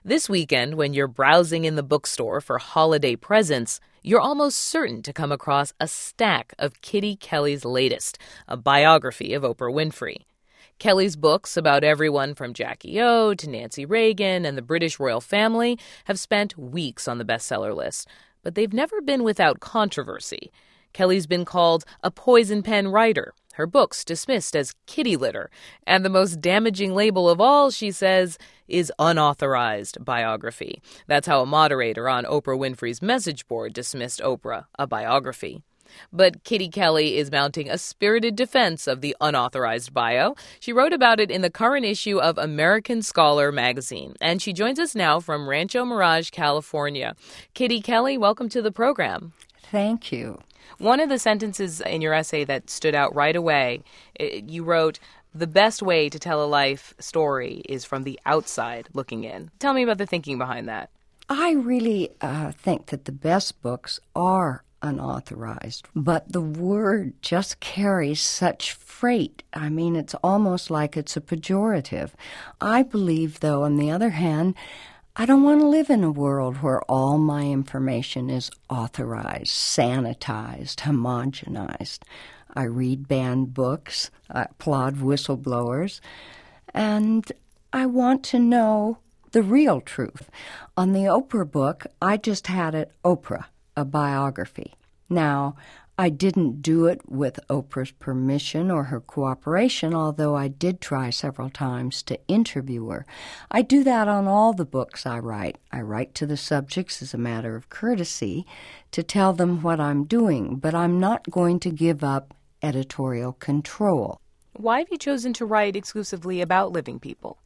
This weekend, when you're browsing in the bookstore for holiday presents, you're almost certain to come across a stack of Kitty Kelley's latest, a biography of Oprah Winfrey. Kelley's books about everyone from Jackie O to Nancy Reagan and the British royal family have spent weeks on the bestseller list, but they've never been without controversy. Kelley's been called a poison pen writer, her books dismissed as kitty litter, and the most damaging label of all, she says, is unauthorized biography. That's how a moderator on Oprah Winfrey's message board dismissed Oprah, a biography. But Kitty Kelley is mounting a spirited defense of the unauthorized bio. She wrote about it in the current issue of American Scholar magazine, and she joins us now from Rancho Mirage, California. Kitty Kelley, welcome to the program. Thank you. One of the sentences in your essay that stood out right away, you wrote, "The best way to tell a life story is from the outside looking in." Tell me about the thinking behind that. I really think that the best books are unauthorized, but the word just carries such freight. I mean, it's almost like it's a pejorative. I believe, though, on the other hand, I don't want to live in a world where all my information is authorized, sanitized, homogenized. I read banned books, I applaud whistleblowers, and I want to know the real truth. On the Oprah book, I just had it Oprah, a biography. Now, I didn't do it with Oprah's permission or her cooperation, although I did try several times to interview her. I do that on all the books I write. I write to the subjects as a matter of courtesy to tell them what I'm doing, but I'm not going to give up editorial control. Why have you chosen to write exclusively about living people?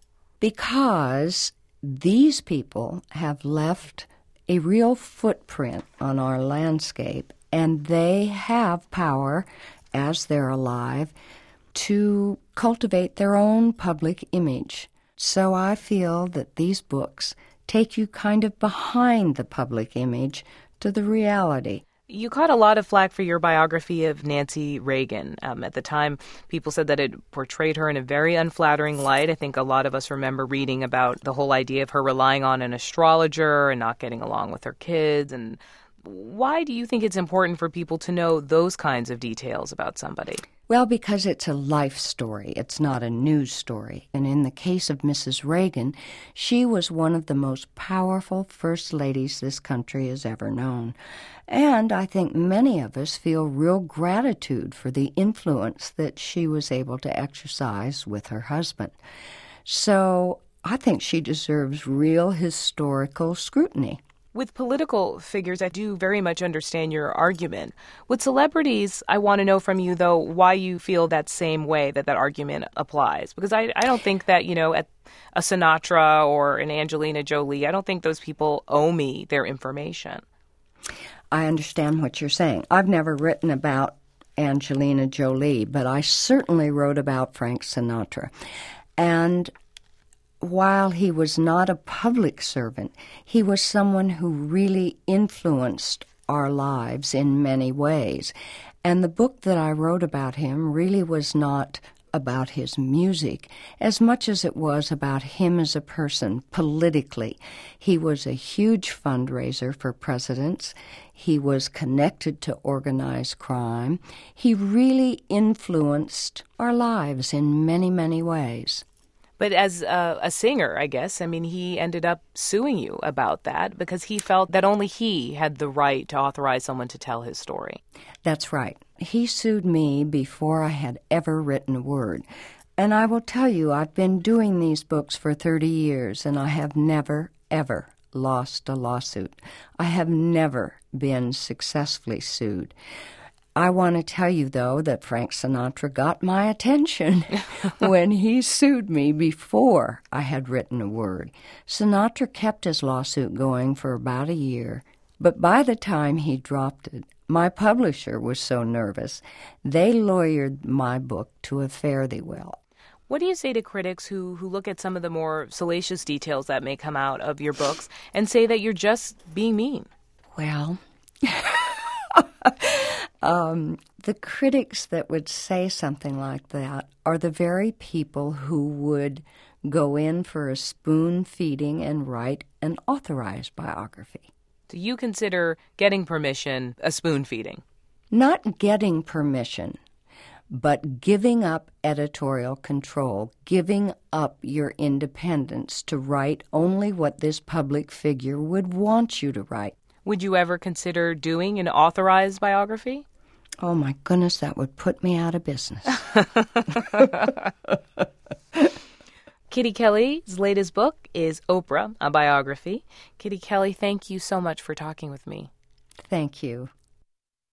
Because these people have left a real footprint on our landscape, and they have power, as they're alive, to cultivate their own public image. So I feel that these books take you kind of behind the public image to the reality. You caught a lot of flack for your biography of Nancy Reagan. At the time, people said that it portrayed her in a very unflattering light. I think a lot of us remember reading about the whole idea of her relying on an astrologer and not getting along with her kids. And why do you think it's important for people to know those kinds of details about somebody? Well, because it's a life story. It's not a news story. And in the case of Mrs. Reagan, she was one of the most powerful first ladies this country has ever known. And I think many of us feel real gratitude for the influence that she was able to exercise with her husband. So I think she deserves real historical scrutiny. With political figures, I do very much understand your argument. With celebrities, I want to know from you, though, why you feel that same way that argument applies. Because I don't think that, at a Sinatra or an Angelina Jolie, I don't think those people owe me their information. I understand what you're saying. I've never written about Angelina Jolie, but I certainly wrote about Frank Sinatra. And while he was not a public servant, he was someone who really influenced our lives in many ways. And the book that I wrote about him really was not about his music as much as it was about him as a person politically. He was a huge fundraiser for presidents. He was connected to organized crime. He really influenced our lives in many, many ways. But as a singer, I guess, he ended up suing you about that because he felt that only he had the right to authorize someone to tell his story. That's right. He sued me before I had ever written a word. And I will tell you, I've been doing these books for 30 years, and I have never, ever lost a lawsuit. I have never been successfully sued. I want to tell you, though, that Frank Sinatra got my attention when he sued me before I had written a word. Sinatra kept his lawsuit going for about a year, but by the time he dropped it, my publisher was so nervous, they lawyered my book to a fare-thee-well. What do you say to critics who look at some of the more salacious details that may come out of your books and say that you're just being mean? Well, the critics that would say something like that are the very people who would go in for a spoon feeding and write an authorized biography. Do you consider getting permission a spoon feeding? Not getting permission, but giving up editorial control, giving up your independence to write only what this public figure would want you to write. Would you ever consider doing an authorized biography? Oh my goodness, that would put me out of business. Kitty Kelley's latest book is Oprah, a biography. Kitty Kelley, thank you so much for talking with me. Thank you.